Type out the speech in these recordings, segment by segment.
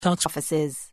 Talks offices.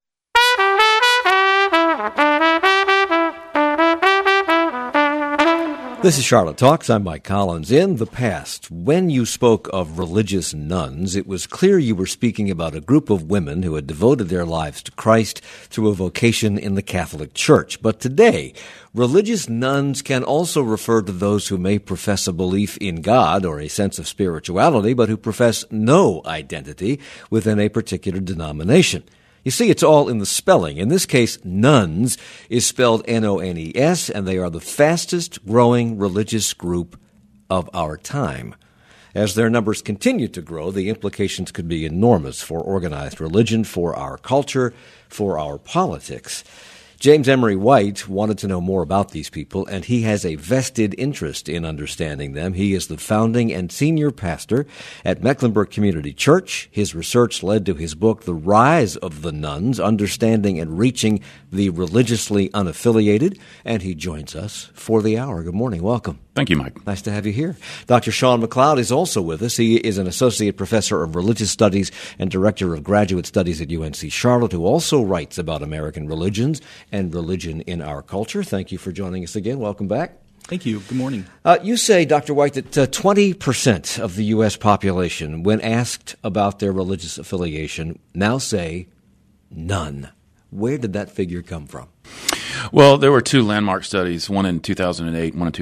This is Charlotte Talks. I'm Mike Collins. In the past, when you spoke of religious nuns, it was clear you were speaking about a group of women who had devoted their lives to Christ through a vocation in the Catholic Church. But today, religious nuns can also refer to those who may profess a belief in God or a sense of spirituality, but who profess no identity within a particular denomination. You see, it's all in the spelling. In this case, nuns is spelled N-O-N-E-S, and they are the fastest growing religious group of our time. As their numbers continue to grow, the implications could be enormous for organized religion, for our culture, for our politics. James Emery White wanted to know more about these people, and he has a vested interest in understanding them. He is the founding and senior pastor at Mecklenburg Community Church. His research led to his book, The Rise of the Nuns, Understanding and Reaching the Religiously Unaffiliated, and he joins us for the hour. Good morning. Welcome. Thank you, Mike. Nice to have you here. Dr. Sean McLeod is also with us. He is an associate professor of religious studies and director of graduate studies at UNC Charlotte, who also writes about American religions and religion in our culture. Thank you for joining us again. Welcome back. Thank you. Good morning. You say, Dr. White, that 20% of the U.S. population, when asked about their religious affiliation, now say none. Where did that figure come from? Well, there were two landmark studies, one in 2008 and one in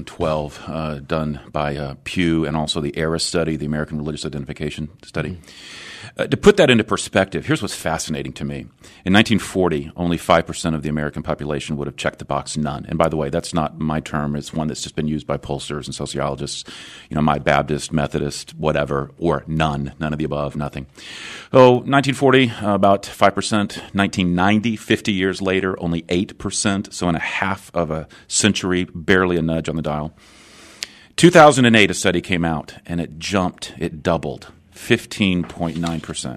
2012, done by Pew and also the ARIS study, the American Religious Identification Study. Mm-hmm. To put that into perspective, here's what's fascinating to me. In 1940, only 5% of the American population would have checked the box none. And by the way, that's not my term. It's one that's just been used by pollsters and sociologists, my Baptist, Methodist, whatever, or none of the above, nothing. So 1940, about 5%. 1990, 50 years later, only 8%. So in a half of a century, barely a nudge on the dial. 2008, a study came out, and it doubled. 15.9%.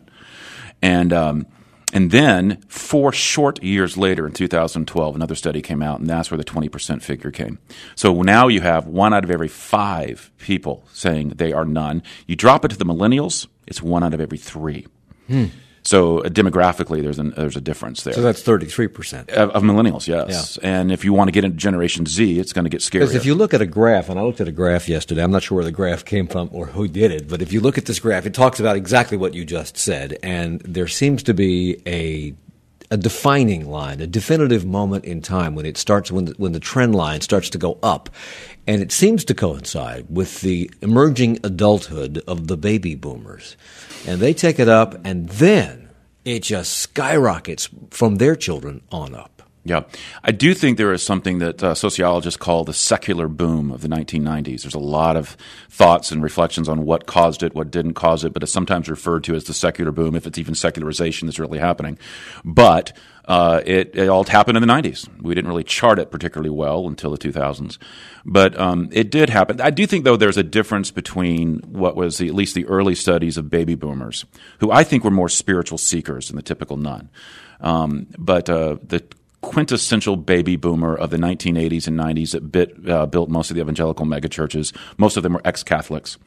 And then 4 short years later in 2012, another study came out, and that's where the 20% figure came. So now you have 1 out of every 5 people saying they are none. You drop it to the millennials, it's 1 out of every 3. So demographically, there's a difference there. So that's 33%. Of millennials, yes. Yeah. And if you want to get into Generation Z, it's going to get scarier. Because if you look at a graph, and I looked at a graph yesterday, I'm not sure where the graph came from or who did it, but if you look at this graph, it talks about exactly what you just said, and there seems to be a defining line, a definitive moment in time when it starts, when the trend line starts to go up. And it seems to coincide with the emerging adulthood of the baby boomers. And they take it up, and then it just skyrockets from their children on up. Yeah. I do think there is something that sociologists call the secular boom of the 1990s. There's a lot of thoughts and reflections on what caused it, what didn't cause it, but it's sometimes referred to as the secular boom, if it's even secularization that's really happening. But it all happened in the 90s. We didn't really chart it particularly well until the 2000s. But it did happen. I do think, though, there's a difference between what was at least the early studies of baby boomers, who I think were more spiritual seekers than the typical nun. But the quintessential baby boomer of the 1980s and 90s that built most of the evangelical megachurches, most of them were ex-Catholics,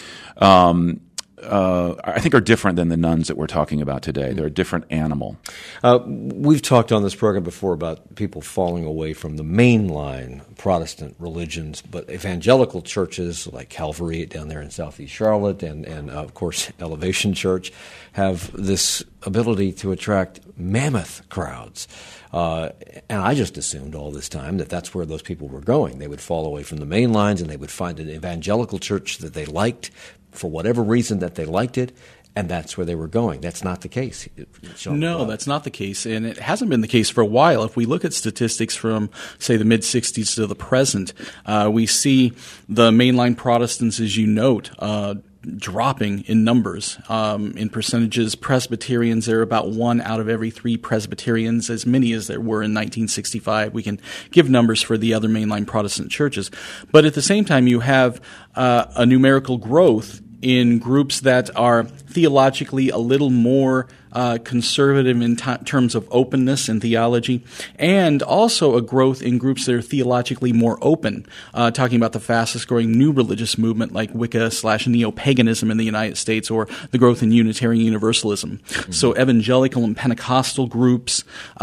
I think are different than the nuns that we're talking about today. They're a different animal. We've talked on this program before about people falling away from the mainline Protestant religions, but evangelical churches like Calvary down there in Southeast Charlotte and of course, Elevation Church have this ability to attract mammoth crowds. And I just assumed all this time that that's where those people were going. They would fall away from the main lines and they would find an evangelical church that they liked for whatever reason that they liked it, and that's where they were going. That's not the case. No, that's not the case, and it hasn't been the case for a while. If we look at statistics from, say, the mid-'60s to the present, we see the mainline Protestants, as you note, dropping in numbers. In percentages, Presbyterians, there are about 1 out of every 3 Presbyterians, as many as there were in 1965. We can give numbers for the other mainline Protestant churches. But at the same time, you have a numerical growth in groups that are theologically a little more conservative in terms of openness and theology, and also a growth in groups that are theologically more open, talking about the fastest growing new religious movement like Wicca/neo-paganism in the United States, or the growth in Unitarian Universalism. Mm-hmm. So evangelical and Pentecostal groups,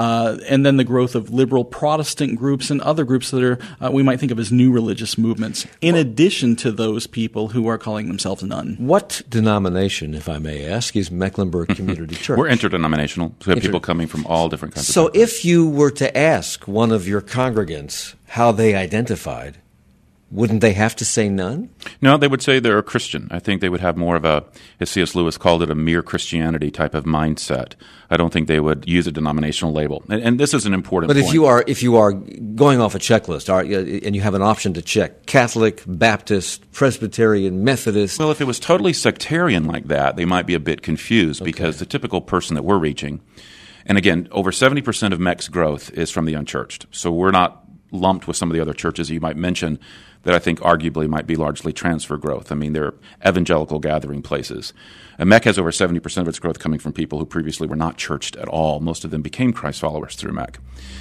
and then the growth of liberal Protestant groups and other groups that are we might think of as new religious movements, in addition to those people who are calling themselves none. What denomination, if I may ask, is Mecklenburg Community Church? We're interdenominational. So we have people coming from all different kinds of So if you were to ask one of your congregants how they identified, wouldn't they have to say none? No, they would say they're a Christian. I think they would have more of a, as C.S. Lewis called it, a mere Christianity type of mindset. I don't think they would use a denominational label. And this is an important point. But if you are going off a checklist, and you have an option to check Catholic, Baptist, Presbyterian, Methodist. Well, if it was totally sectarian like that, they might be a bit confused, because the typical person that we're reaching, and again, over 70% of MEC's growth is from the unchurched. So we're not lumped with some of the other churches you might mention that I think arguably might be largely transfer growth. I mean, they're evangelical gathering places. And MEC has over 70% of its growth coming from people who previously were not churched at all. Most of them became Christ followers through MEC.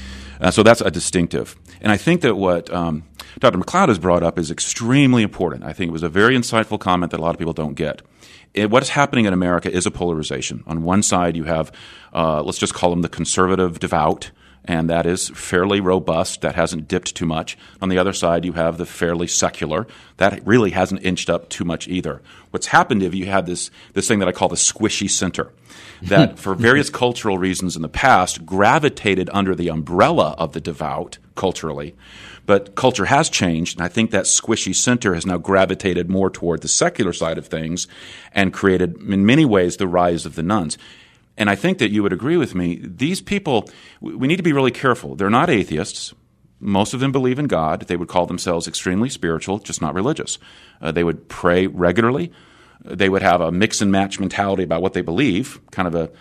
So that's a distinctive. And I think that what Dr. McLeod has brought up is extremely important. I think it was a very insightful comment that a lot of people don't get. What is happening in America is a polarization. On one side, you have, let's just call them the conservative devout, and that is fairly robust. That hasn't dipped too much. On the other side, you have the fairly secular. That really hasn't inched up too much either. What's happened is you have this thing that I call the squishy center, that for various cultural reasons in the past gravitated under the umbrella of the devout culturally. But culture has changed, and I think that squishy center has now gravitated more toward the secular side of things and created, in many ways, the rise of the nuns. And I think that you would agree with me, these people, we need to be really careful. They're not atheists. Most of them believe in God. They would call themselves extremely spiritual, just not religious. They would pray regularly. They would have a mix and match mentality about what they believe. Kind of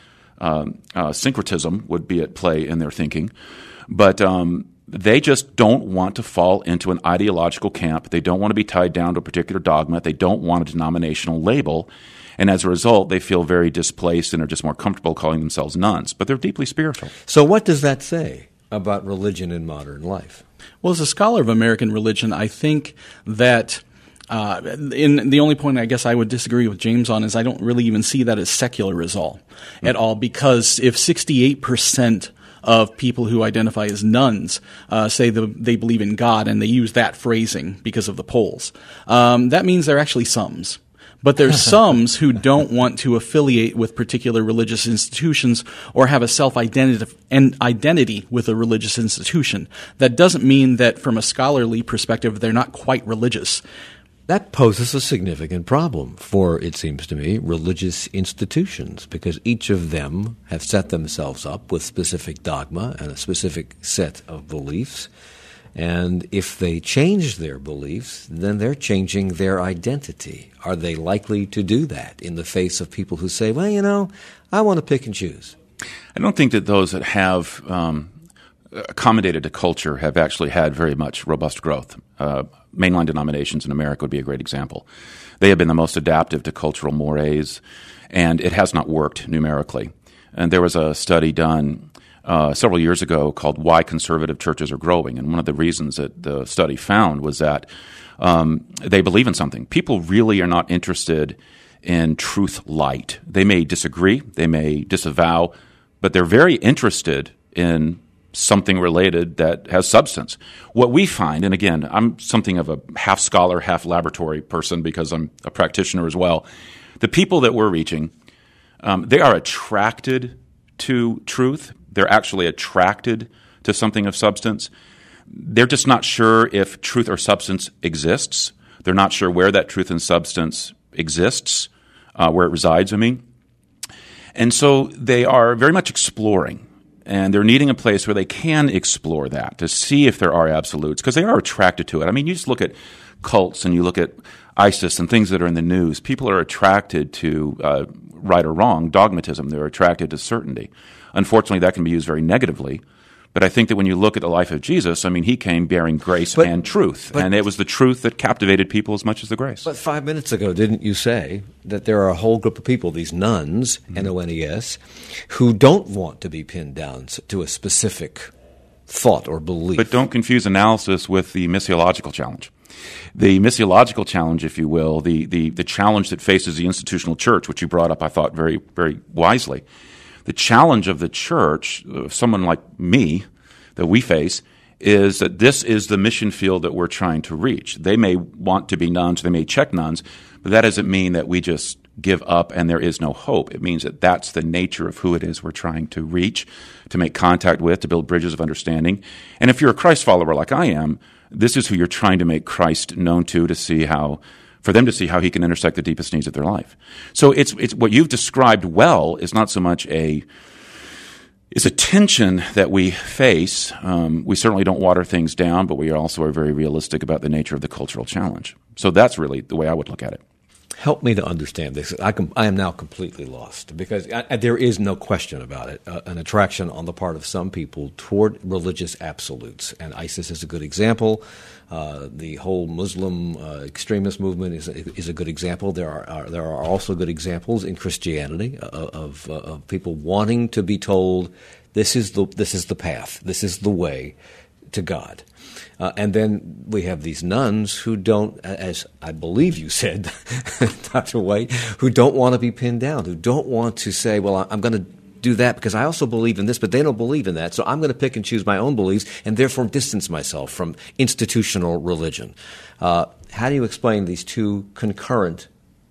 a syncretism would be at play in their thinking. But they just don't want to fall into an ideological camp. They don't want to be tied down to a particular dogma. They don't want a denominational label. And as a result, they feel very displaced and are just more comfortable calling themselves nuns. But they're deeply spiritual. So what does that say about religion in modern life? Well, as a scholar of American religion, I think that in the only point I guess I would disagree with James on is I don't really even see that as secular at all, because if 68% of people who identify as nuns say they believe in God, and they use that phrasing because of the polls, that means they're actually sums. But there's some who don't want to affiliate with particular religious institutions or have a self-identity with a religious institution. That doesn't mean that from a scholarly perspective they're not quite religious. That poses a significant problem for, it seems to me, religious institutions, because each of them have set themselves up with specific dogma and a specific set of beliefs. And if they change their beliefs, then they're changing their identity. Are they likely to do that in the face of people who say, well, I want to pick and choose? I don't think that those that have accommodated to culture have actually had very much robust growth. Mainline denominations in America would be a great example. They have been the most adaptive to cultural mores, and it has not worked numerically. And there was a study done several years ago called Why Conservative Churches Are Growing. And one of the reasons that the study found was that they believe in something. People really are not interested in truth light. They may disagree, they may disavow, but they're very interested in something related that has substance. What we find, and again, I'm something of a half scholar, half laboratory person because I'm a practitioner as well, the people that we're reaching, they are attracted to truth. They're actually attracted to something of substance. They're just not sure if truth or substance exists. They're not sure where that truth and substance exists, where it resides, And so they are very much exploring, and they're needing a place where they can explore that to see if there are absolutes, because they are attracted to it. You just look at cults and you look at ISIS and things that are in the news. People are attracted to, right or wrong, dogmatism. They're attracted to certainty. Unfortunately, that can be used very negatively But I think that when you look at the life of Jesus, I mean, he came bearing grace and truth. And it was the truth that captivated people as much as the grace. But 5 minutes ago, didn't you say that there are a whole group of people, these nuns, N-O-N-E-S, who don't want to be pinned down to a specific thought or belief? But don't confuse analysis with the missiological challenge. The missiological challenge, if you will, the challenge that faces the institutional church, which you brought up, I thought, very, very wisely. The challenge of the church, someone like me, that we face, is that this is the mission field that we're trying to reach. They may want to be nuns, they may check nuns, but that doesn't mean that we just give up and there is no hope. It means that that's the nature of who it is we're trying to reach, to make contact with, to build bridges of understanding. And if you're a Christ follower like I am, this is who you're trying to make Christ known to see how, for them to see how he can intersect the deepest needs of their life. So it's what you've described well is not so much it's a tension that we face. We certainly don't water things down, but we also are very realistic about the nature of the cultural challenge. So that's really the way I would look at it. Help me to understand this. I am now completely lost because there is no question about it. An attraction on the part of some people toward religious absolutes, and ISIS is a good example. The whole Muslim extremist movement is a good example. There are also good examples in Christianity of people wanting to be told this is the path, this is the way to God. And then we have these nuns who don't, as I believe you said, Dr. White, who don't want to be pinned down, who don't want to say, well, I'm going to do that because I also believe in this, but they don't believe in that, so I'm going to pick and choose my own beliefs and therefore distance myself from institutional religion. How do you explain these two concurrent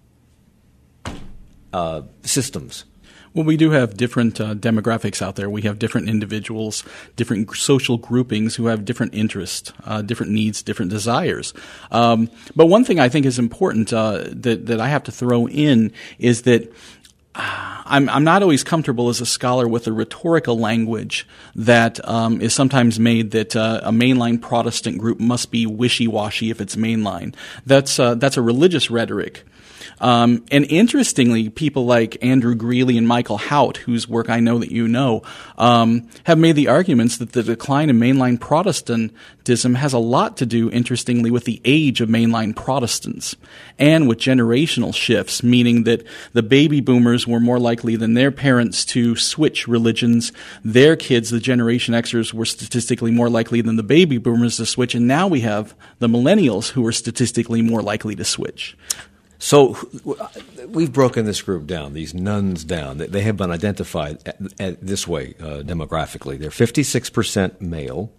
systems? Well, we do have different demographics out there. We have different individuals, different social groupings who have different interests, different needs, different desires. But one thing I think is important that I have to throw in is that I'm not always comfortable as a scholar with the rhetorical language that is sometimes made that a mainline Protestant group must be wishy-washy if it's mainline. That's a religious rhetoric. And interestingly, people like Andrew Greeley and Michael Hout, whose work I know that you know, have made the arguments that the decline in mainline Protestantism has a lot to do, interestingly, with the age of mainline Protestants and with generational shifts, meaning that the baby boomers were more likely than their parents to switch religions. Their kids, the Generation Xers, were statistically more likely than the baby boomers to switch, and now we have the millennials who are statistically more likely to switch. So we've broken this group down, these nuns down. They have been identified this way demographically. They're 56% male,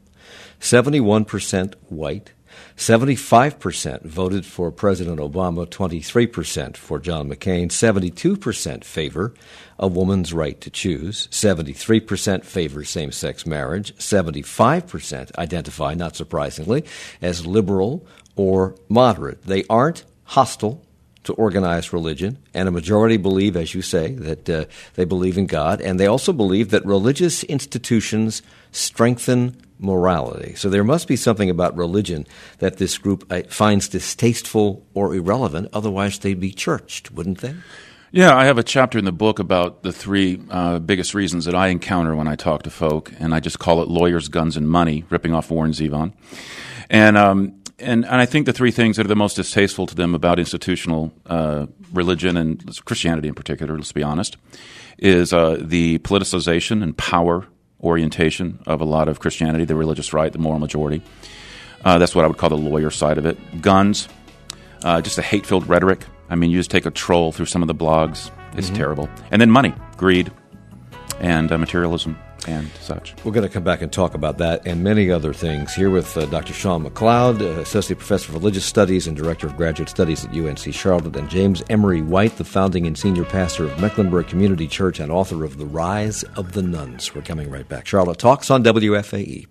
71% white, 75% voted for President Obama, 23% for John McCain, 72% favor a woman's right to choose, 73% favor same-sex marriage, 75% identify, not surprisingly, as liberal or moderate. They aren't hostile to organized religion, and a majority believe, as you say, that they believe in God, and they also believe that religious institutions strengthen morality. So there must be something about religion that this group finds distasteful or irrelevant, otherwise they'd be churched, wouldn't they? Yeah, I have a chapter in the book about the three biggest reasons that I encounter when I talk to folk, and I just call it lawyers, guns, and money, ripping off Warren Zevon. And I think the three things that are the most distasteful to them about institutional religion and Christianity in particular, let's be honest, is the politicization and power orientation of a lot of Christianity, the religious right, the moral majority. That's what I would call the lawyer side of it. Guns, just a hate-filled rhetoric. I mean, you just take a troll through some of the blogs. It's terrible. And then money, greed, and materialism. And such. We're going to come back and talk about that and many other things here with Dr. Sean McLeod, Associate Professor of Religious Studies and Director of Graduate Studies at UNC Charlotte, and James Emery White, the founding and senior pastor of Mecklenburg Community Church and author of The Rise of the Nuns. We're coming right back. Charlotte Talks on WFAE.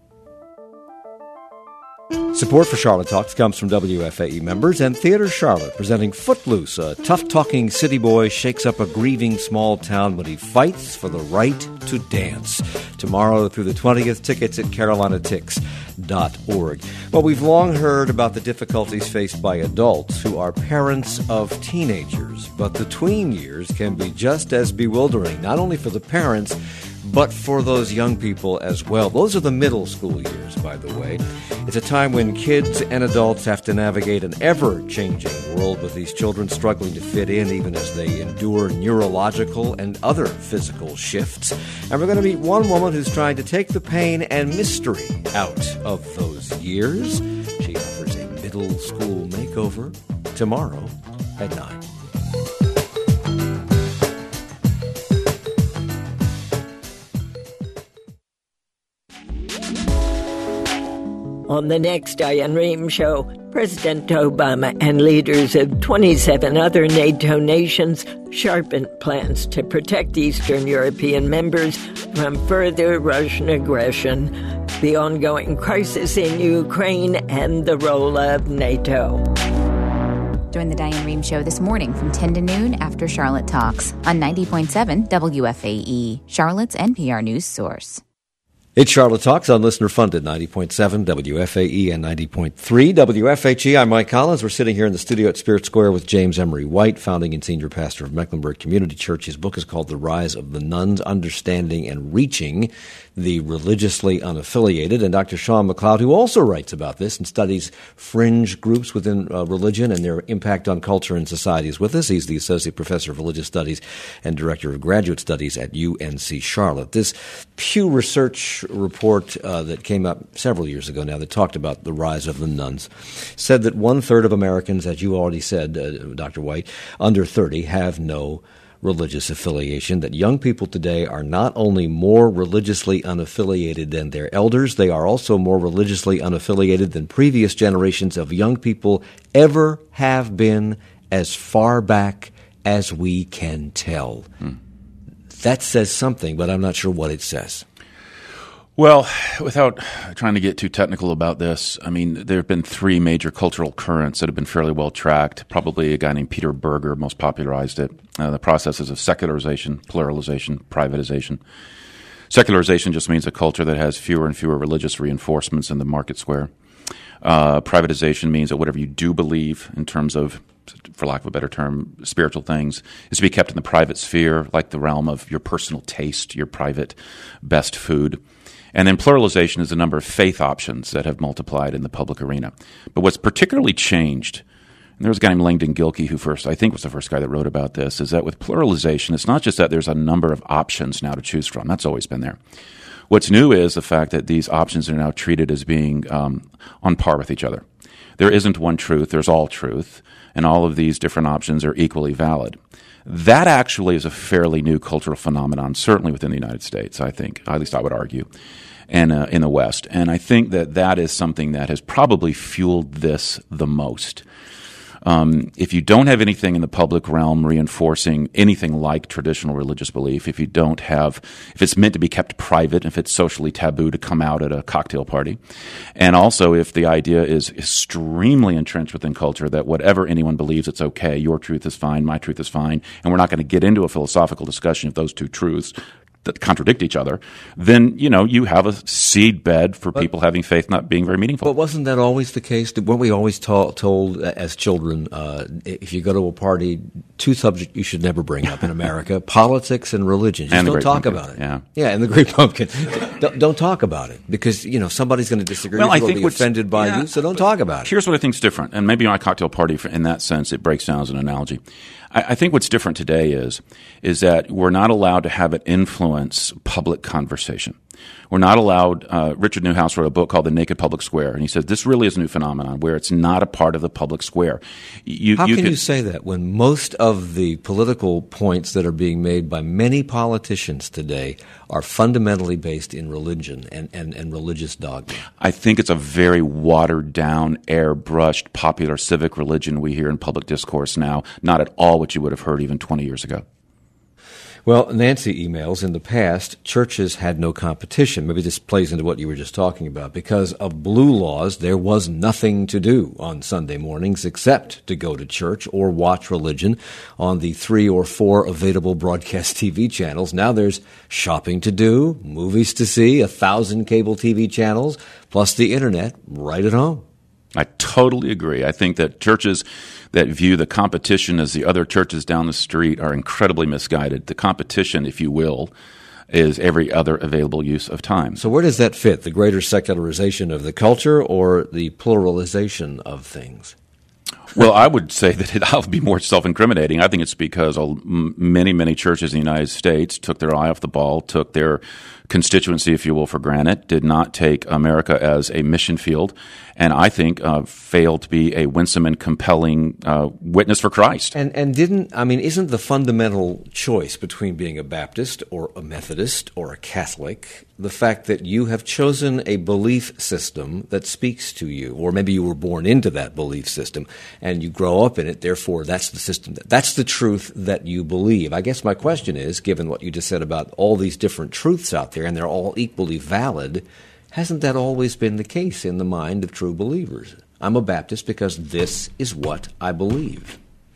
Support for Charlotte Talks comes from WFAE members and Theater Charlotte, presenting Footloose. A tough-talking city boy shakes up a grieving small town when he fights for the right to dance. Tomorrow through the 20th, tickets at carolinatix.org. Well, we've long heard about the difficulties faced by adults who are parents of teenagers, but the tween years can be just as bewildering, not only for the parents, but for those young people as well. Those are the middle school years, by the way. It's a time when kids and adults have to navigate an ever-changing world, with these children struggling to fit in even as they endure neurological and other physical shifts. And we're going to meet one woman who's trying to take the pain and mystery out of those years. She offers a middle school makeover tomorrow at 9. On the next Diane Rehm Show, President Obama and leaders of 27 other NATO nations sharpen plans to protect Eastern European members from further Russian aggression, the ongoing crisis in Ukraine, and the role of NATO. Join the Diane Rehm Show this morning from 10 to noon after Charlotte Talks on 90.7 WFAE, Charlotte's NPR news source. It's Charlotte Talks on listener-funded 90.7 WFAE and 90.3 WFHE. I'm Mike Collins. We're sitting here in the studio at Spirit Square with James Emery White, founding and senior pastor of Mecklenburg Community Church. His book is called The Rise of the Nones, Understanding and Reaching the Religiously Unaffiliated. And Dr. Sean McLeod, who also writes about this and studies fringe groups within religion and their impact on culture and society, is with us. He's the Associate Professor of Religious Studies and Director of Graduate Studies at UNC Charlotte. This Pew Research report that came up several years ago now that talked about the rise of the nones said that 1/3 of Americans, as you already said, Dr. White, under 30 have no religious affiliation, that young people today are not only more religiously unaffiliated than their elders, they are also more religiously unaffiliated than previous generations of young people ever have been, as far back as we can tell. That says something, but I'm not sure what it says. Well, without trying to get too technical about this, I mean, there have been three major cultural currents that have been fairly well tracked. Probably a guy named Peter Berger most popularized it. The processes of secularization, pluralization, privatization. Secularization just means a culture that has fewer and fewer religious reinforcements in the market square. Privatization means that whatever you do believe in terms of, for lack of a better term, spiritual things, is to be kept in the private sphere, like the realm of your personal taste, your private best food. And then pluralization is the number of faith options that have multiplied in the public arena. But what's particularly changed, and there was a guy named Langdon Gilkey who I think was the first guy that wrote about this, is that with pluralization, it's not just that there's a number of options now to choose from. That's always been there. What's new is the fact that these options are now treated as being on par with each other. There isn't one truth, there's all truth, and all of these different options are equally valid. That actually is a fairly new cultural phenomenon, certainly within the United States, I think, at least I would argue, and in the West. And I think that that is something that has probably fueled this the most. If you don't have anything in the public realm reinforcing anything like traditional religious belief, if it's meant to be kept private, if it's socially taboo to come out at a cocktail party, and also if the idea is extremely entrenched within culture that whatever anyone believes, it's okay, your truth is fine, my truth is fine, and we're not going to get into a philosophical discussion of those two truths that contradict each other, then, you have a seed bed for people having faith not being very meaningful. But wasn't that always the case? Weren't we always told as children, if you go to a party, two subjects you should never bring up in America, politics and religion. Just don't talk about it. Yeah, and the Great Pumpkin. Don't talk about it because, somebody's going to disagree with you or be offended by you, so don't talk about it. Here's what I think is different, and maybe my cocktail party, in that sense, it breaks down as an analogy. I think what's different today is that we're not allowed to have it influence public conversation. We're not allowed. Richard Newhouse wrote a book called The Naked Public Square, and he said this really is a new phenomenon where it's not a part of the public square. How can you say that when most of the political points that are being made by many politicians today are fundamentally based in religion and religious dogma? I think it's a very watered-down, airbrushed, popular civic religion we hear in public discourse now, not at all what you would have heard even 20 years ago. Well, Nancy emails, in the past, churches had no competition. Maybe this plays into what you were just talking about. Because of blue laws, there was nothing to do on Sunday mornings except to go to church or watch religion on the 3 or 4 available broadcast TV channels. Now there's shopping to do, movies to see, 1,000 cable TV channels, plus the internet right at home. I totally agree. I think that churches that view the competition as the other churches down the street are incredibly misguided. The competition, if you will, is every other available use of time. So where does that fit? The greater secularization of the culture or the pluralization of things? Well, I would say that I'll be more self-incriminating. I think it's because many, many churches in the United States took their eye off the ball, took their constituency, if you will, for granted, did not take America as a mission field, and I think failed to be a winsome and compelling witness for Christ. And isn't the fundamental choice between being a Baptist or a Methodist or a Catholic the fact that you have chosen a belief system that speaks to you, or maybe you were born into that belief system and you grow up in it, therefore that's the system, that's the truth that you believe. I guess my question is, given what you just said about all these different truths out there, and they're all equally valid, hasn't that always been the case in the mind of true believers? I'm a Baptist because this is what I believe.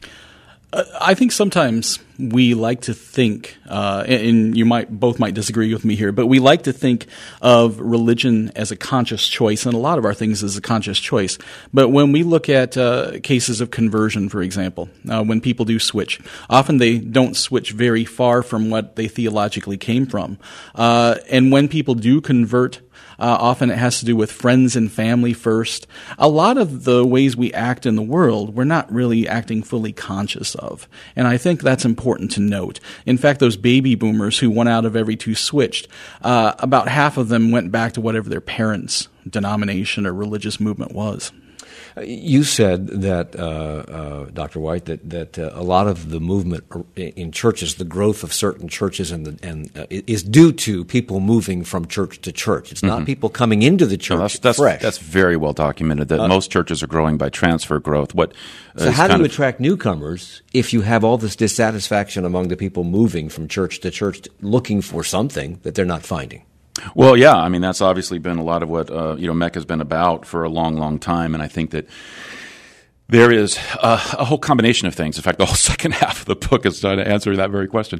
I think sometimes we like to think, and you both might disagree with me here, but we like to think of religion as a conscious choice, and a lot of our things as a conscious choice. But when we look at cases of conversion, for example, when people do switch, often they don't switch very far from what they theologically came from. And when people do convert, often it has to do with friends and family first. A lot of the ways we act in the world, we're not really acting fully conscious of. And I think that's important to note. In fact, those baby boomers who 1 out of every 2 switched, about half of them went back to whatever their parents' denomination or religious movement was. You said that, Dr. White, that a lot of the movement in churches, the growth of certain churches, is due to people moving from church to church. It's not people coming into the church fresh. That's very well documented. That most churches are growing by transfer growth. So how do you attract newcomers if you have all this dissatisfaction among the people moving from church to church, looking for something that they're not finding? Well, yeah, I mean, that's obviously been a lot of what MEC has been about for a long, long time, and I think that there is a whole combination of things. In fact, the whole second half of the book is trying to answer that very question.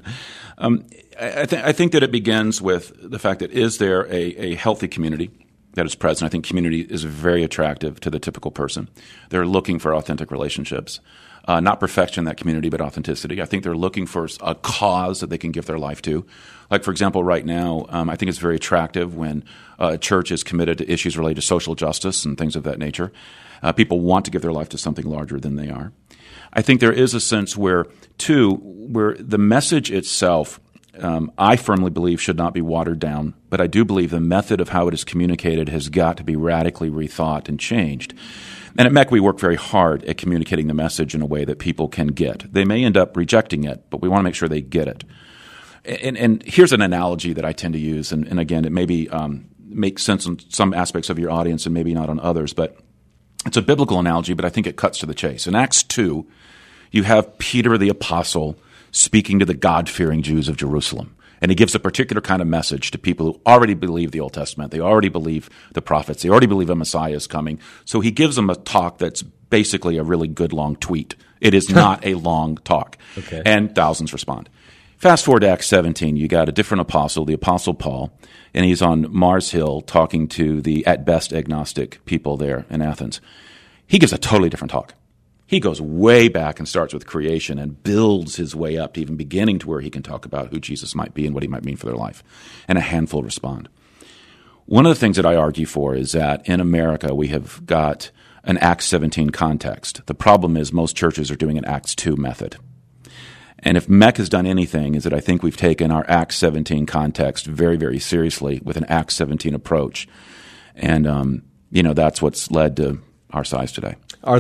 I think that it begins with the fact that is there a healthy community that is present? I think community is very attractive to the typical person. They're looking for authentic relationships. Not perfection in that community, but authenticity. I think they're looking for a cause that they can give their life to. Like, for example, right now, I think it's very attractive when a church is committed to issues related to social justice and things of that nature. People want to give their life to something larger than they are. I think there is a sense where the message itself, I firmly believe, should not be watered down, but I do believe the method of how it is communicated has got to be radically rethought and changed. And at MEC, we work very hard at communicating the message in a way that people can get. They may end up rejecting it, but we want to make sure they get it. And here's an analogy that I tend to use, and again, it maybe makes sense on some aspects of your audience and maybe not on others, but it's a biblical analogy, but I think it cuts to the chase. In Acts 2, you have Peter the Apostle speaking to the God-fearing Jews of Jerusalem. And he gives a particular kind of message to people who already believe the Old Testament. They already believe the prophets. They already believe a Messiah is coming. So he gives them a talk that's basically a really good long tweet. It is not a long talk. Okay. And thousands respond. Fast forward to Acts 17. You got a different apostle, the Apostle Paul, and he's on Mars Hill talking to the, at best, agnostic people there in Athens. He gives a totally different talk. He goes way back and starts with creation and builds his way up to even beginning to where he can talk about who Jesus might be and what he might mean for their life. And a handful respond. One of the things that I argue for is that in America we have got an Acts 17 context. The problem is most churches are doing an Acts 2 method. And if MEC has done anything, is that I think we've taken our Acts 17 context very, very seriously with an Acts 17 approach. And, that's what's led to our size today.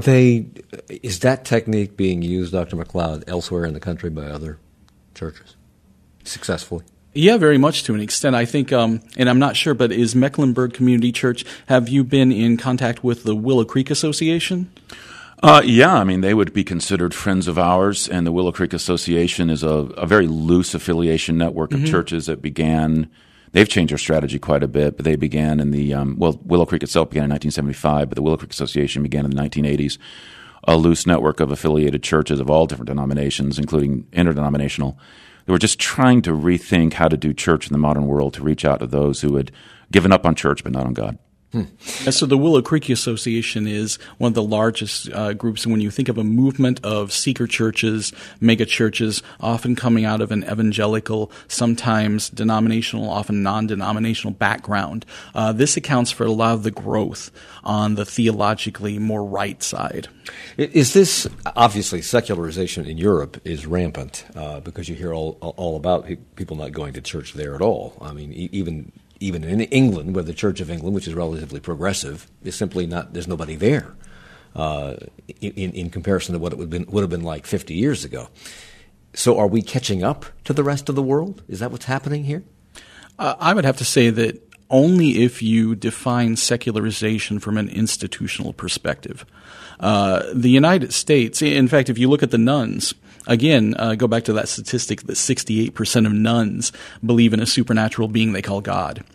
Is that technique being used, Dr. McLeod, elsewhere in the country by other churches successfully? Yeah, very much to an extent. I think, and I'm not sure, but is Mecklenburg Community Church, have you been in contact with the Willow Creek Association? Yeah, I mean, they would be considered friends of ours, and the Willow Creek Association is a very loose affiliation network of churches that began. They've changed their strategy quite a bit, but they began in the, Willow Creek itself began in 1975, but the Willow Creek Association began in the 1980s, a loose network of affiliated churches of all different denominations, including interdenominational. They were just trying to rethink how to do church in the modern world to reach out to those who had given up on church but not on God. So the Willow Creek Association is one of the largest groups. And when you think of a movement of seeker churches, mega churches, often coming out of an evangelical, sometimes denominational, often non-denominational background, this accounts for a lot of the growth on the theologically more right side. Is this, obviously, secularization in Europe is rampant because you hear all about people not going to church there at all. I mean, even in England, where the Church of England, which is relatively progressive, is simply not, there's nobody there in comparison to what it would have been like 50 years ago. So are we catching up to the rest of the world? Is that what's happening here? I would have to say that only if you define secularization from an institutional perspective. The United States, in fact, if you look at the nuns, again, go back to that statistic that 68% of nuns believe in a supernatural being they call God.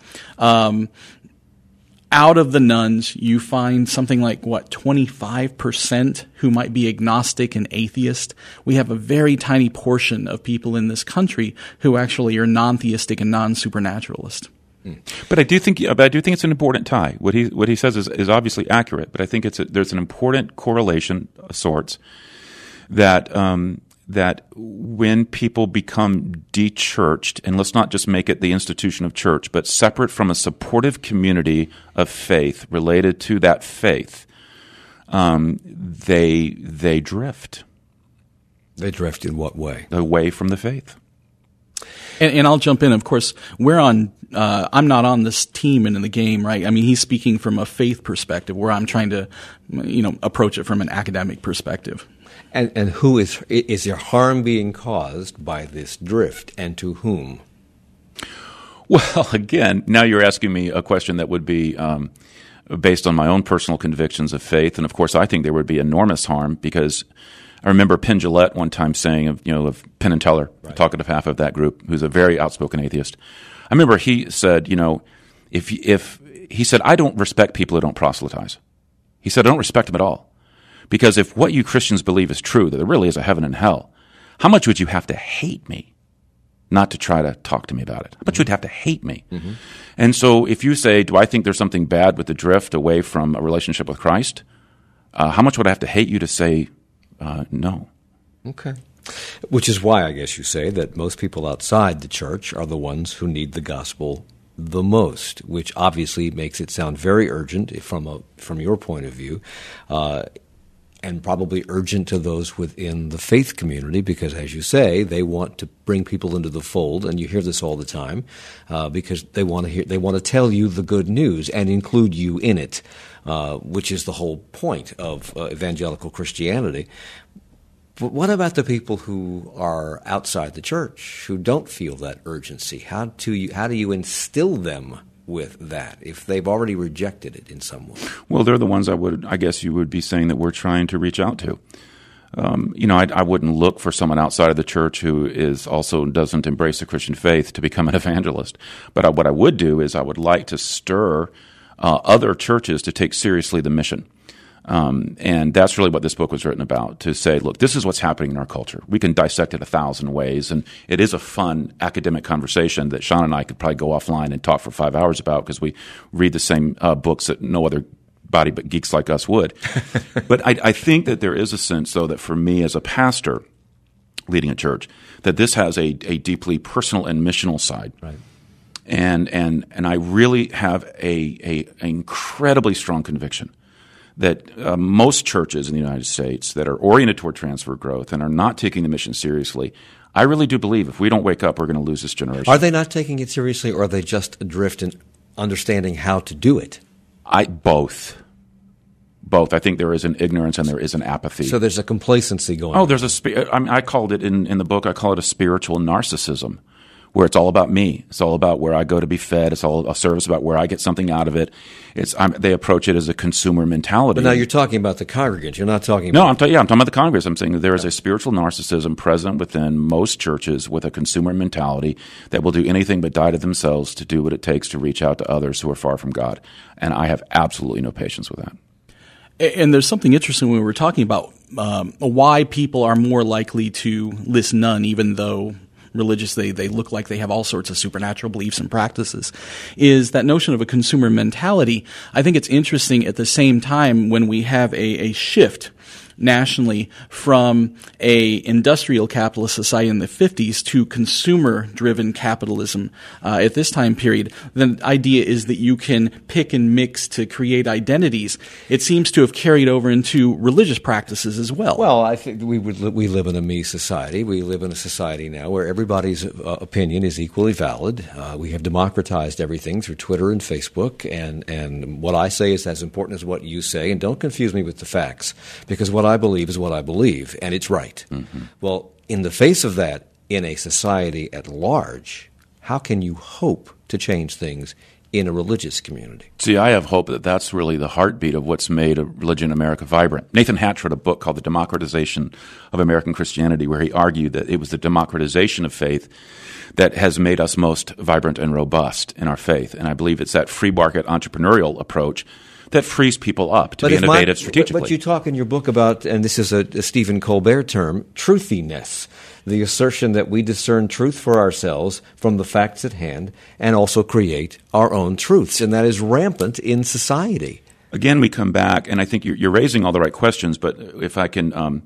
Out of the nuns, you find something like, 25% who might be agnostic and atheist. We have a very tiny portion of people in this country who actually are non-theistic and non-supernaturalist. But I do think it's an important tie. What he says is obviously accurate, but I think there's an important correlation of sorts that when people become de-churched, and let's not just make it the institution of church, but separate from a supportive community of faith related to that faith, they drift. They drift in what way? Away from the faith. And I'll jump in. Of course, I'm not on this team and in the game, right? I mean, he's speaking from a faith perspective, where I'm trying to, approach it from an academic perspective. And who is there harm being caused by this drift, and to whom? Well, again, now you're asking me a question that would be based on my own personal convictions of faith, and of course, I think there would be enormous harm because I remember Penn Jillette one time saying of Penn and Teller, right, the talkative half of that group, who's a very outspoken atheist. I remember he said, if he said, I don't respect people who don't proselytize. He said, I don't respect them at all. Because if what you Christians believe is true, that there really is a heaven and hell, how much would you have to hate me not to try to talk to me about it? How much would you have to hate me? Mm-hmm. And so if you say, do I think there's something bad with the drift away from a relationship with Christ, how much would I have to hate you to say no? Okay. Which is why I guess you say that most people outside the church are the ones who need the gospel the most, which obviously makes it sound very urgent from your point of view, and probably urgent to those within the faith community because, as you say, they want to bring people into the fold, and you hear this all the time because they want to tell you the good news and include you in it, which is the whole point of evangelical Christianity. But what about the people who are outside the church who don't feel that urgency? How do you instill them with that if they've already rejected it in some way? Well, they're the ones I guess you would be saying that we're trying to reach out to. I wouldn't look for someone outside of the church who doesn't embrace the Christian faith to become an evangelist. But what I would do is I would like to stir other churches to take seriously the mission. And that's really what this book was written about, to say, look, this is what's happening in our culture. We can dissect it 1,000 ways, and it is a fun academic conversation that Sean and I could probably go offline and talk for 5 hours about because we read the same books that no other body but geeks like us would. But I think that there is a sense, though, that for me as a pastor leading a church, that this has a deeply personal and missional side. Right. And I really have a incredibly strong conviction that most churches in the United States that are oriented toward transfer growth and are not taking the mission seriously, I really do believe if we don't wake up, we're going to lose this generation. Are they not taking it seriously, or are they just adrift in understanding how to do it? Both. I think there is an ignorance and there is an apathy. So there's a complacency going on. I called it in the book, I call it a spiritual narcissism, where it's all about me. It's all about where I go to be fed. It's all a service about where I get something out of it. They approach it as a consumer mentality. But now you're talking about the congregants. You're not talking about... No, I'm talking about the congregants. I'm saying that there is a spiritual narcissism present within most churches with a consumer mentality that will do anything but die to themselves to do what it takes to reach out to others who are far from God. And I have absolutely no patience with that. And there's something interesting when we were talking about why people are more likely to list none, even though religious, they look like they have all sorts of supernatural beliefs and practices, is that notion of a consumer mentality. I think it's interesting at the same time when we have a shift nationally from a industrial capitalist society in the 50s to consumer-driven capitalism at this time period. The idea is that you can pick and mix to create identities. It seems to have carried over into religious practices as well. Well, I think we live in a me society. We live in a society now where everybody's opinion is equally valid. We have democratized everything through Twitter and Facebook, and what I say is as important as what you say. And don't confuse me with the facts, because what I believe is what I believe, and it's right. Mm-hmm. Well, in the face of that, in a society at large, how can you hope to change things in a religious community? See, I have hope that that's really the heartbeat of what's made a religion in America vibrant. Nathan Hatch wrote a book called The Democratization of American Christianity, where he argued that it was the democratization of faith that has made us most vibrant and robust in our faith. And I believe it's that free market entrepreneurial approach that frees people up to be innovative strategically. But you talk in your book about, and this is a Stephen Colbert term, truthiness, the assertion that we discern truth for ourselves from the facts at hand and also create our own truths, and that is rampant in society. Again, we come back, and I think you're raising all the right questions, but if I can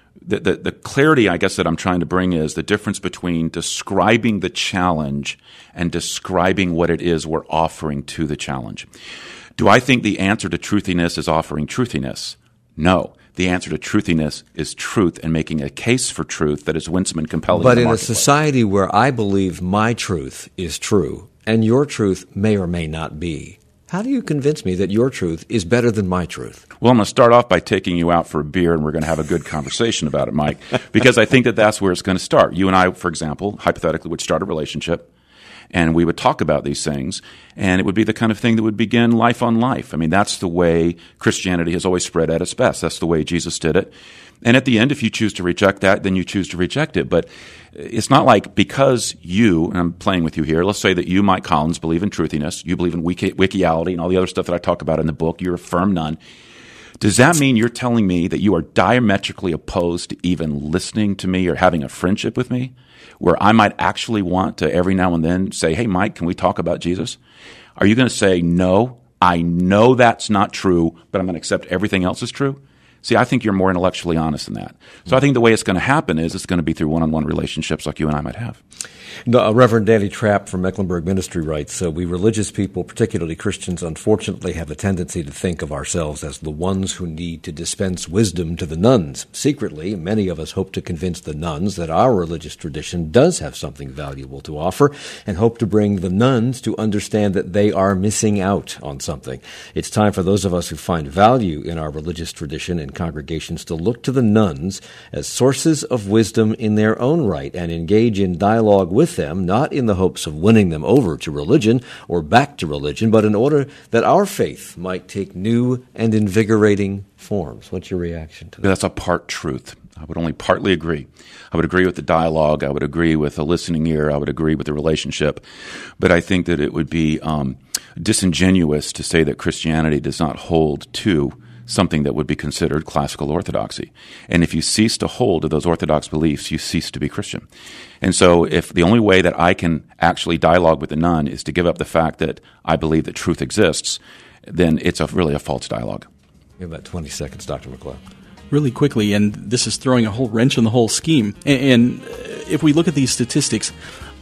the clarity, I guess, that I'm trying to bring is the difference between describing the challenge and describing what it is we're offering to the challenge. Do I think the answer to truthiness is offering truthiness? No. The answer to truthiness is truth and making a case for truth that is winsome and compelling. But in a society where I believe my truth is true and your truth may or may not be, how do you convince me that your truth is better than my truth? Well, I'm going to start off by taking you out for a beer, and we're going to have a good conversation about it, Mike, because I think that that's where it's going to start. You and I, for example, hypothetically would start a relationship, and we would talk about these things, and it would be the kind of thing that would begin life on life. I mean, that's the way Christianity has always spread at its best. That's the way Jesus did it. And at the end, if you choose to reject that, then you choose to reject it. But it's not like because you, and I'm playing with you here, let's say that you, Mike Collins, believe in truthiness, you believe in wikiality and all the other stuff that I talk about in the book, you're a firm none. Does that mean you're telling me that you are diametrically opposed to even listening to me or having a friendship with me, where I might actually want to every now and then say, hey, Mike, can we talk about Jesus? Are you going to say, no, I know that's not true, but I'm going to accept everything else is true? See, I think you're more intellectually honest than that. So I think the way it's going to happen is it's going to be through one-on-one relationships like you and I might have. Reverend Danny Trapp from Mecklenburg Ministry writes, we religious people, particularly Christians, unfortunately have a tendency to think of ourselves as the ones who need to dispense wisdom to the nuns. Secretly, many of us hope to convince the nuns that our religious tradition does have something valuable to offer and hope to bring the nuns to understand that they are missing out on something. It's time for those of us who find value in our religious tradition and congregations to look to the nuns as sources of wisdom in their own right and engage in dialogue with them, not in the hopes of winning them over to religion or back to religion, but in order that our faith might take new and invigorating forms. What's your reaction to that? That's a part truth. I would only partly agree. I would agree with the dialogue. I would agree with the listening ear. I would agree with the relationship. But I think that it would be disingenuous to say that Christianity does not hold to something that would be considered classical orthodoxy. And if you cease to hold to those orthodox beliefs, you cease to be Christian. And so if the only way that I can actually dialogue with the nun is to give up the fact that I believe that truth exists, then it's really a false dialogue. You have about 20 seconds, Dr. McLeod. Really quickly, and this is throwing a whole wrench in the whole scheme. And if we look at these statistics,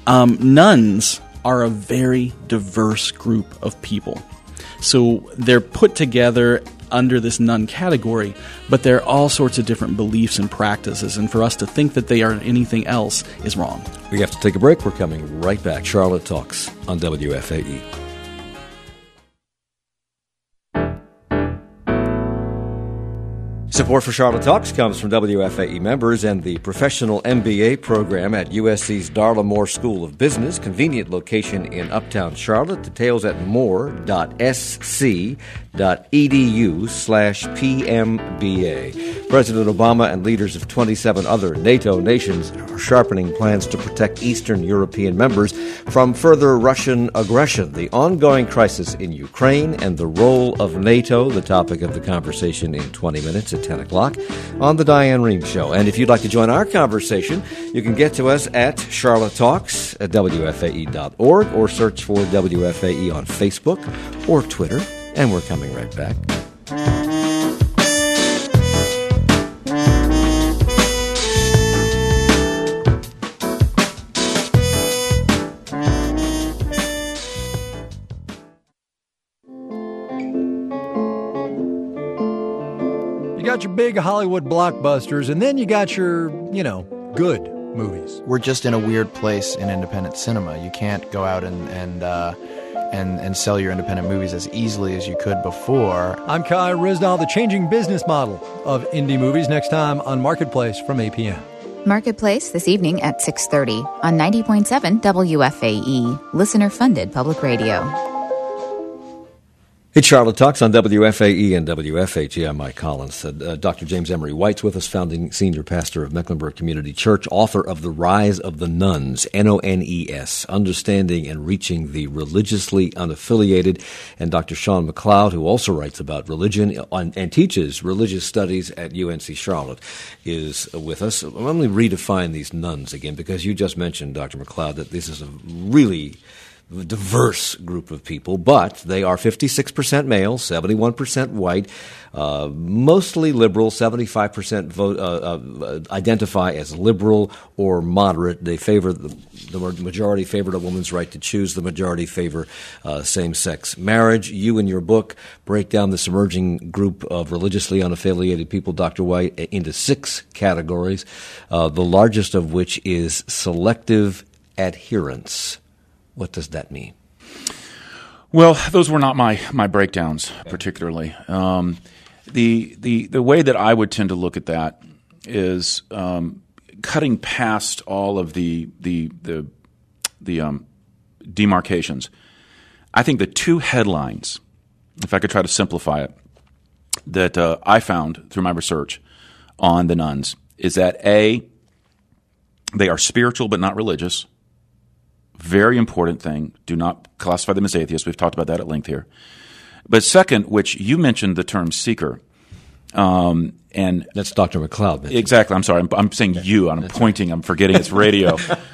nuns are a very diverse group of people. So they're put together under this nun category, but there are all sorts of different beliefs and practices, and for us to think that they are anything else is wrong. We have to take a break. We're coming right back. Charlotte Talks on WFAE. Support for Charlotte Talks comes from WFAE members and the professional MBA program at USC's Darla Moore School of Business, convenient location in Uptown Charlotte. Details at more.sc.edu. nato.edu/PMBA. President Obama and leaders of 27 other NATO nations are sharpening plans to protect Eastern European members from further Russian aggression. The ongoing crisis in Ukraine and the role of NATO, the topic of the conversation in 20 minutes at 10 o'clock on The Diane Rehm Show. And if you'd like to join our conversation, you can get to us at Charlotte Talks at WFAE.org or search for WFAE on Facebook or Twitter. And we're coming right back. You got your big Hollywood blockbusters, and then you got your, good movies. We're just in a weird place in independent cinema. You can't go out and sell your independent movies as easily as you could before. I'm Kai Ryssdal, the changing business model of indie movies, next time on Marketplace from APM. Marketplace this evening at 6:30 on 90.7 WFAE, listener-funded public radio. It's Charlotte Talks on WFAE and WFHE. I'm Mike Collins. Dr. James Emery White's with us, founding senior pastor of Mecklenburg Community Church, author of The Rise of the Nones, Nones, Understanding and Reaching the Religiously Unaffiliated, and Dr. Sean McLeod, who also writes about religion and teaches religious studies at UNC Charlotte, is with us. Let me redefine these nuns again, because you just mentioned, Dr. McLeod, that this is a really diverse group of people, but they are 56% male, 71% white, mostly liberal, 75% identify as liberal or moderate. They favor the majority favor a woman's right to choose. The majority favor same-sex marriage. You, in your book, break down this emerging group of religiously unaffiliated people, Dr. White, into 6 categories, the largest of which is selective adherence. What does that mean? Well, those were not my breakdowns particularly. The way that I would tend to look at that is cutting past all of the demarcations. I think the 2 headlines, if I could try to simplify it, that I found through my research on the nuns is that A, they are spiritual but not religious. Very important thing. Do not classify them as atheists. We've talked about that at length here. But second, which you mentioned the term seeker. And that's Dr. McLeod. Exactly. I'm sorry. I'm saying you. I'm pointing. Right. I'm forgetting it's radio.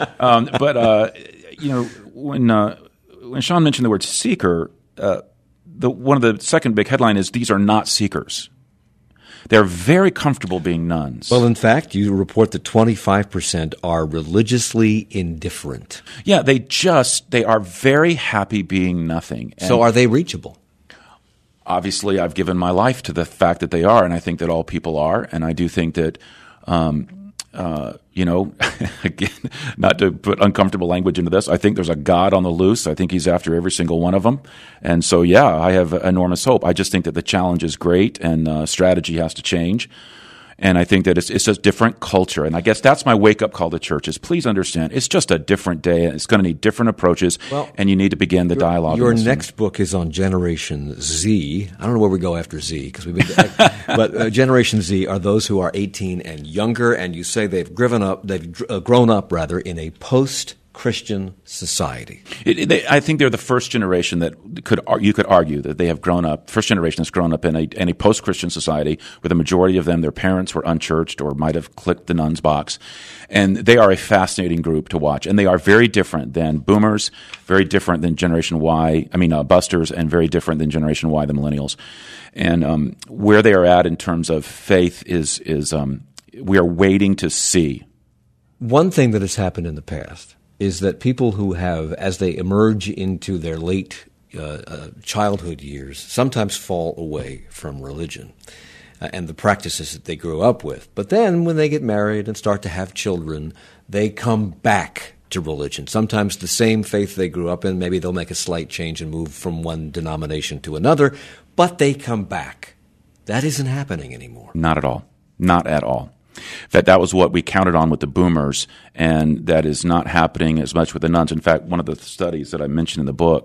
When Sean mentioned the word seeker, one of the second big headline is these are not seekers. They're very comfortable being nuns. Well, in fact, you report that 25% are religiously indifferent. Yeah, they are very happy being nothing. So are they reachable? Obviously, I've given my life to the fact that they are, and I think that all people are. And I do think that, again, not to put uncomfortable language into this, I think there's a God on the loose. I think he's after every single one of them. And so, yeah, I have enormous hope. I just think that the challenge is great and strategy has to change. And I think that it's a different culture. And I guess that's my wake-up call to churches. Please understand, it's just a different day. It's going to need different approaches, and you need to begin the dialogue. Your next book is on Generation Z. I don't know where we go after Z, because but Generation Z are those who are 18 and younger, and you say they've grown up in a post-Christian society. I think they're the first generation that you could argue that they have grown up. First generation that's grown up in a post-Christian society where the majority of them, their parents were unchurched or might have clicked the nuns box, and they are a fascinating group to watch. And they are very different than Boomers, very different than Generation Y. Busters, and very different than Generation Y, the Millennials. And where they are at in terms of faith is we are waiting to see. One thing that has happened in the past is that people who have, as they emerge into their late childhood years, sometimes fall away from religion and the practices that they grew up with. But then when they get married and start to have children, they come back to religion. Sometimes the same faith they grew up in, maybe they'll make a slight change and move from one denomination to another, but they come back. That isn't happening anymore. Not at all. Not at all. In fact, that was what we counted on with the Boomers, and that is not happening as much with the nuns. In fact, one of the studies that I mentioned in the book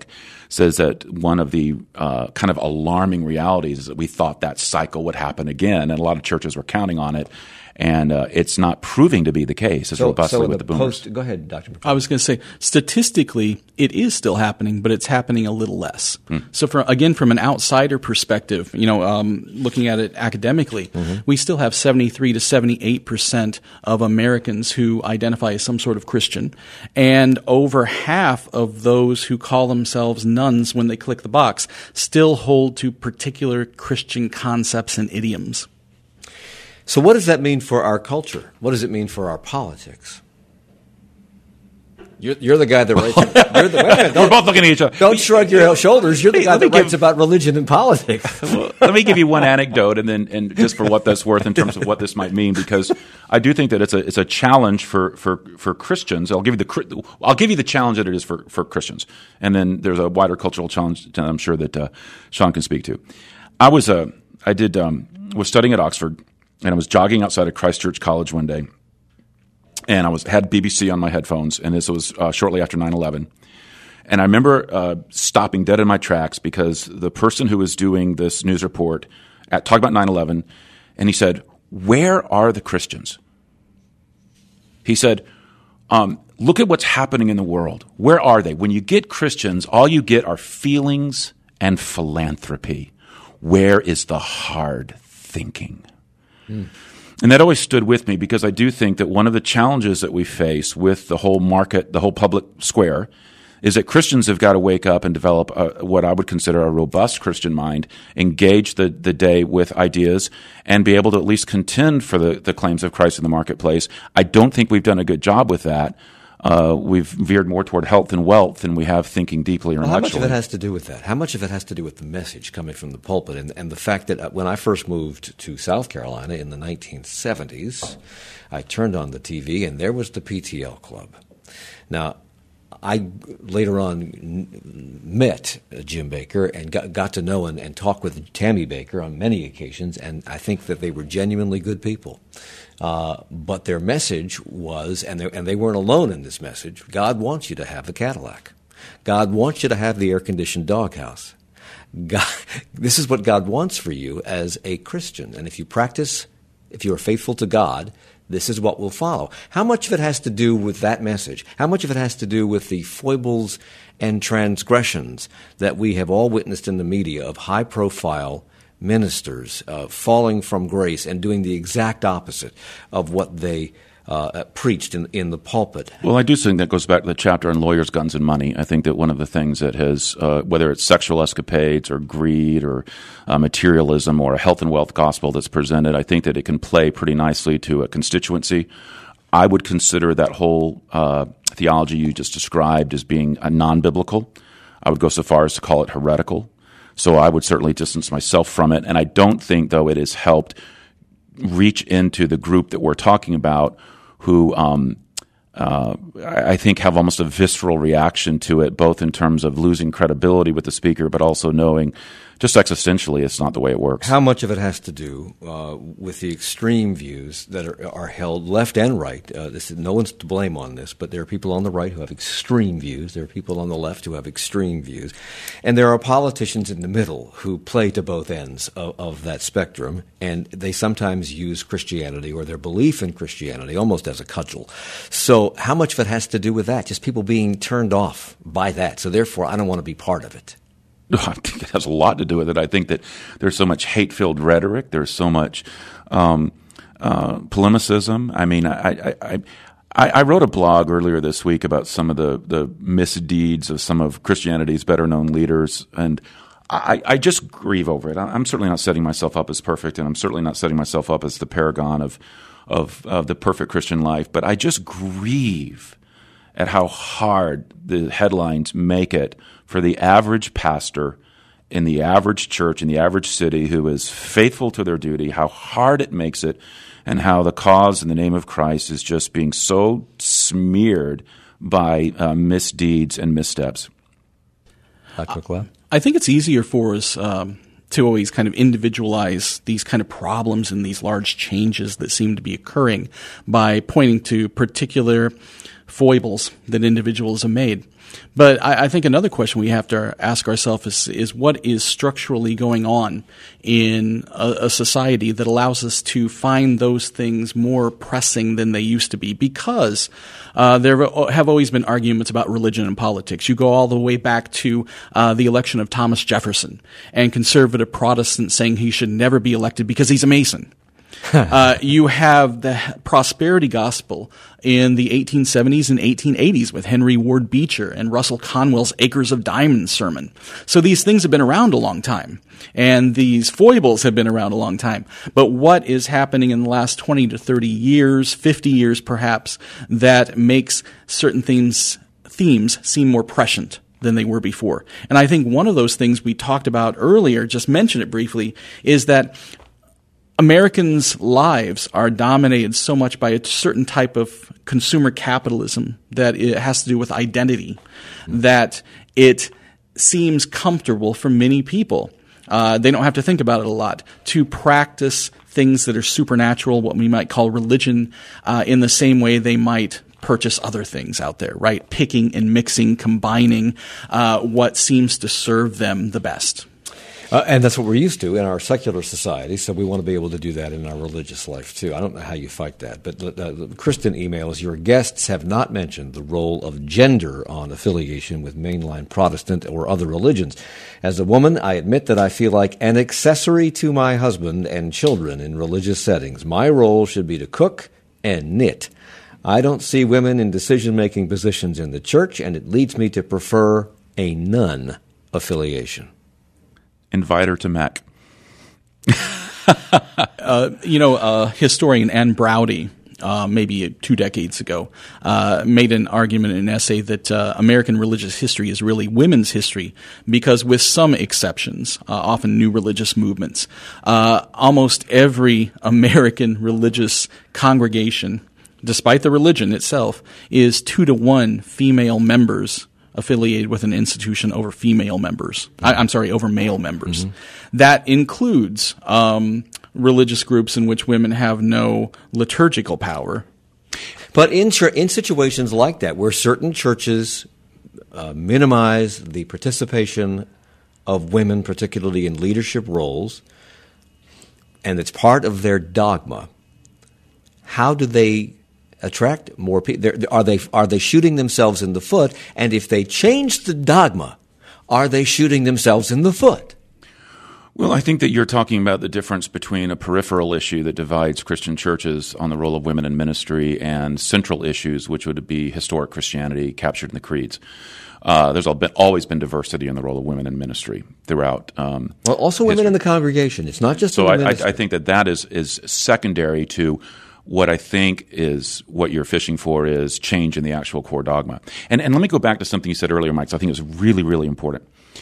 says that one of the kind of alarming realities is that we thought that cycle would happen again, and a lot of churches were counting on it. And it's not proving to be the case as robustly with the boomers. Go ahead, Dr. I was going to say, statistically, it is still happening, but it's happening a little less. So, from an outsider perspective, looking at it academically, we still have 73 to 78% of Americans who identify as some sort of Christian, and over half of those who call themselves nuns when they click the box still hold to particular Christian concepts and idioms. So what does that mean for our culture? What does it mean for our politics? You're the guy that writes. We're both looking at each other. Don't shrug your shoulders. You're the guy that writes about religion and politics. Well, let me give you one anecdote, and just for what that's worth in terms of what this might mean, because I do think that it's a challenge for Christians. I'll give you the challenge that it is for Christians, and then there's a wider cultural challenge that I'm sure that Sean can speak to. I was studying at Oxford. And I was jogging outside of Christ Church College one day, and I had BBC on my headphones, and this was shortly after 9/11. And I remember stopping dead in my tracks because the person who was doing this news report talked about 9/11, and he said, "Where are the Christians?" He said, "Look at what's happening in the world. Where are they? When you get Christians, all you get are feelings and philanthropy. Where is the hard thinking?" And that always stood with me because I do think that one of the challenges that we face with the whole market, the whole public square, is that Christians have got to wake up and develop what I would consider a robust Christian mind, engage the day with ideas, and be able to at least contend for the claims of Christ in the marketplace. I don't think we've done a good job with that. We've veered more toward health and wealth than we have thinking deeply or intellectually. How much of it has to do with that? How much of it has to do with the message coming from the pulpit and the fact that when I first moved to South Carolina in the 1970s, I turned on the TV and there was the PTL Club. Now, I later on met Jim Bakker and got to know and talk with Tammy Bakker on many occasions, and I think that they were genuinely good people. But their message was, and they weren't alone in this message, God wants you to have the Cadillac. God wants you to have the air-conditioned doghouse. This is what God wants for you as a Christian. And if you are faithful to God, this is what will follow. How much of it has to do with that message? How much of it has to do with the foibles and transgressions that we have all witnessed in the media of high-profile ministers falling from grace and doing the exact opposite of what they preached in the pulpit? Well, I do think that goes back to the chapter on lawyers, guns, and money. I think that one of the things that has, whether it's sexual escapades or greed or materialism or a health and wealth gospel that's presented, I think that it can play pretty nicely to a constituency. I would consider that whole theology you just described as being non-biblical. I would go so far as to call it heretical. So I would certainly distance myself from it. And I don't think, though, it has helped reach into the group that we're talking about who I think have almost a visceral reaction to it, both in terms of losing credibility with the speaker, but also knowing just existentially it's not the way it works. How much of it has to do with the extreme views that are held left and right? No one's to blame on this, but there are people on the right who have extreme views. There are people on the left who have extreme views. And there are politicians in the middle who play to both ends of that spectrum, and they sometimes use Christianity or their belief in Christianity almost as a cudgel. So how much of it has to do with that? Just people being turned off by that. So therefore, I don't want to be part of it. I think it has a lot to do with it. I think that there's so much hate-filled rhetoric. There's so much polemicism. I mean, I wrote a blog earlier this week about some of the misdeeds of some of Christianity's better-known leaders, and I just grieve over it. I'm certainly not setting myself up as perfect, and I'm certainly not setting myself up as the paragon of the perfect Christian life, but I just grieve at how hard the headlines make it for the average pastor in the average church, in the average city who is faithful to their duty, how hard it makes it, and how the cause in the name of Christ is just being so smeared by misdeeds and missteps. Dr. McLeod? I think it's easier for us to always kind of individualize these kind of problems and these large changes that seem to be occurring by pointing to particular foibles that individuals have made. But I think another question we have to ask ourselves is what is structurally going on in a society that allows us to find those things more pressing than they used to be? Because there have always been arguments about religion and politics. You go all the way back to the election of Thomas Jefferson and conservative Protestants saying he should never be elected because he's a Mason. You have the prosperity gospel in the 1870s and 1880s with Henry Ward Beecher and Russell Conwell's Acres of Diamonds sermon. So these things have been around a long time, and these foibles have been around a long time. But what is happening in the last 20 to 30 years, 50 years perhaps, that makes certain themes seem more prescient than they were before? And I think one of those things we talked about earlier, just mentioned it briefly, is that Americans' lives are dominated so much by a certain type of consumer capitalism that it has to do with identity, that it seems comfortable for many people. They don't have to think about it a lot to practice things that are supernatural, what we might call religion, in the same way they might purchase other things out there, right? Picking and mixing, combining what seems to serve them the best. And that's what we're used to in our secular society, so we want to be able to do that in our religious life, too. I don't know how you fight that, but the Kristen emails, your guests have not mentioned the role of gender on affiliation with mainline Protestant or other religions. As a woman, I admit that I feel like an accessory to my husband and children in religious settings. My role should be to cook and knit. I don't see women in decision-making positions in the church, and it leads me to prefer a nun affiliation. Invite her to MEC. Historian Ann Browdy, maybe 2 decades ago, made an argument in an essay that American religious history is really women's history because, with some exceptions, often new religious movements, almost every American religious congregation, despite the religion itself, is 2-to-1 female members affiliated with an institution over female members. Over male members. Mm-hmm. That includes religious groups in which women have no liturgical power. But in situations like that, where certain churches minimize the participation of women, particularly in leadership roles, and it's part of their dogma, how do they attract more people? Are they shooting themselves in the foot? And if they change the dogma, are they shooting themselves in the foot? Well, I think that you're talking about the difference between a peripheral issue that divides Christian churches on the role of women in ministry and central issues, which would be historic Christianity captured in the creeds. There's always been diversity in the role of women in ministry throughout. Also women in the congregation. It's not just so. I think that is secondary to what I think is what you're fishing for is change in the actual core dogma. And let me go back to something you said earlier, Mike, so I think it was really, really important.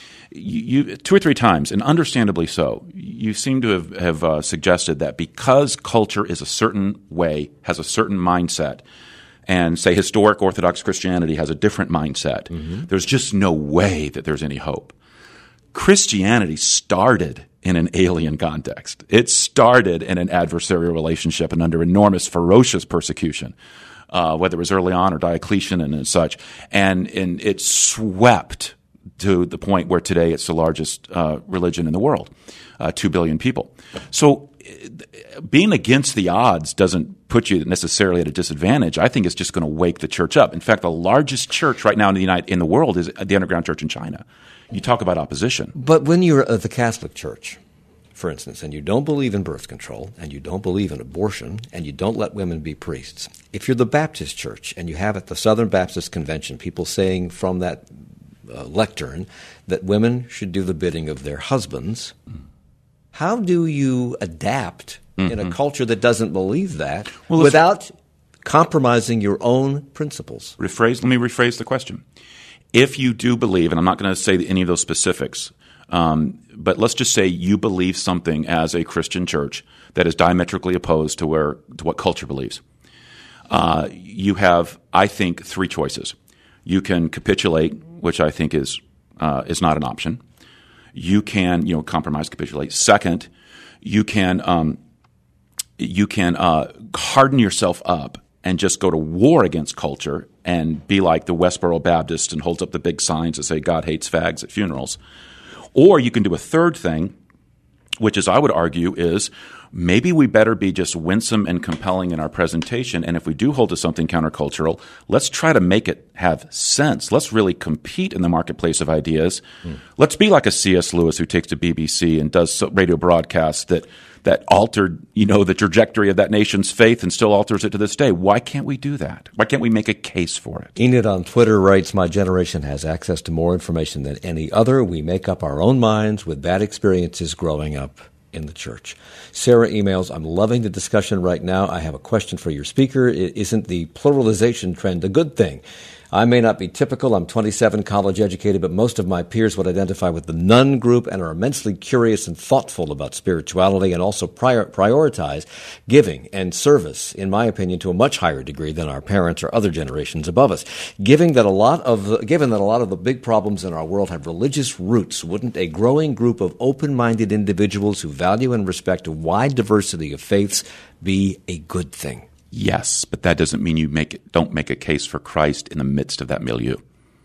You 2 or 3 times, and understandably so, you seem to have suggested that because culture is a certain way, has a certain mindset, and say historic Orthodox Christianity has a different mindset, there's just no way that there's any hope. Christianity started in an alien context. It started in an adversarial relationship and under enormous, ferocious persecution, whether it was early on or Diocletian and such. And it swept to the point where today it's the largest religion in the world, 2 billion people. So being against the odds doesn't put you necessarily at a disadvantage. I think it's just going to wake the church up. In fact, the largest church right now in the world is the underground church in China. You talk about opposition. But when you're the Catholic Church, for instance, and you don't believe in birth control, and you don't believe in abortion, and you don't let women be priests, if you're the Baptist Church and you have at the Southern Baptist Convention people saying from that lectern that women should do the bidding of their husbands, how do you adapt in a culture that doesn't believe that without compromising your own principles? Let me rephrase the question. If you do believe, and I'm not going to say any of those specifics, but let's just say you believe something as a Christian church that is diametrically opposed to what culture believes. You have, I think, 3 choices. You can capitulate, which I think is not an option. You can, compromise, capitulate. Second, you can harden yourself up and just go to war against culture and be like the Westboro Baptist and holds up the big signs that say God hates fags at funerals. Or you can do a third thing, which is, I would argue, is maybe we better be just winsome and compelling in our presentation. And if we do hold to something countercultural, let's try to make it have sense. Let's really compete in the marketplace of ideas. Let's be like a C.S. Lewis who takes to BBC and does radio broadcasts that altered, the trajectory of that nation's faith and still alters it to this day. Why can't we do that? Why can't we make a case for it? Enid on Twitter writes, my generation has access to more information than any other. We make up our own minds with bad experiences growing up in the church. Sarah emails, I'm loving the discussion right now. I have a question for your speaker. Isn't the pluralization trend a good thing? I may not be typical. I'm 27, college educated, but most of my peers would identify with the nun group and are immensely curious and thoughtful about spirituality and also prioritize giving and service, in my opinion, to a much higher degree than our parents or other generations above us. Given that a lot of the big problems in our world have religious roots, wouldn't a growing group of open-minded individuals who value and respect a wide diversity of faiths be a good thing? Yes, but that doesn't mean you don't make a case for Christ in the midst of that milieu.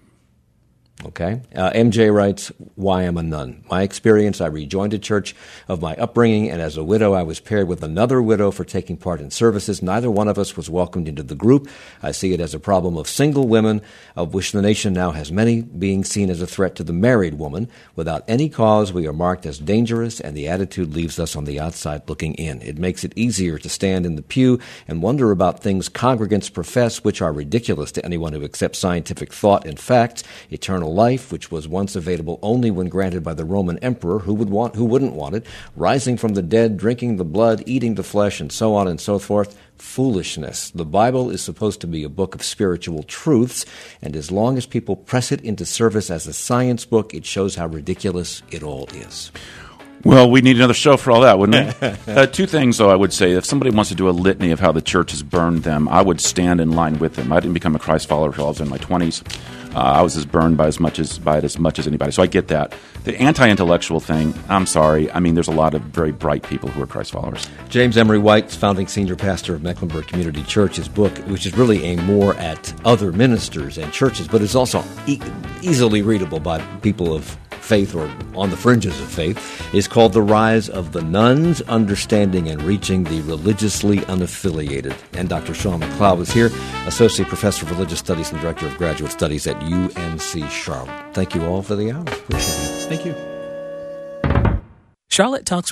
Okay. MJ writes, why am a nun? My experience, I rejoined a church of my upbringing, and as a widow, I was paired with another widow for taking part in services. Neither one of us was welcomed into the group. I see it as a problem of single women, of which the nation now has many, being seen as a threat to the married woman. Without any cause, we are marked as dangerous, and the attitude leaves us on the outside looking in. It makes it easier to stand in the pew and wonder about things congregants profess, which are ridiculous to anyone who accepts scientific thought and facts. Eternal life, which was once available only when granted by the Roman emperor, who wouldn't want it, rising from the dead, drinking the blood, eating the flesh, and so on and so forth. Foolishness. The Bible is supposed to be a book of spiritual truths, and as long as people press it into service as a science book, it shows how ridiculous it all is. Well, we need another show for all that, wouldn't we? Two things, though, I would say. If somebody wants to do a litany of how the church has burned them, I would stand in line with them. I didn't become a Christ follower until I was in my 20s. I was as burned by it as much as anybody. So I get that. The anti-intellectual thing, I'm sorry. I mean, there's a lot of very bright people who are Christ followers. James Emery White, founding senior pastor of Mecklenburg Community Church, his book, which is really aimed more at other ministers and churches, but it's also easily readable by people of faith or on the fringes of faith, is called The Rise of the Nuns, Understanding and Reaching the Religiously Unaffiliated. And Dr. Sean McLeod is here, Associate Professor of Religious Studies and Director of Graduate Studies at UNC Charlotte. Thank you all for the hour. Appreciate it. Thank you. Charlotte Talks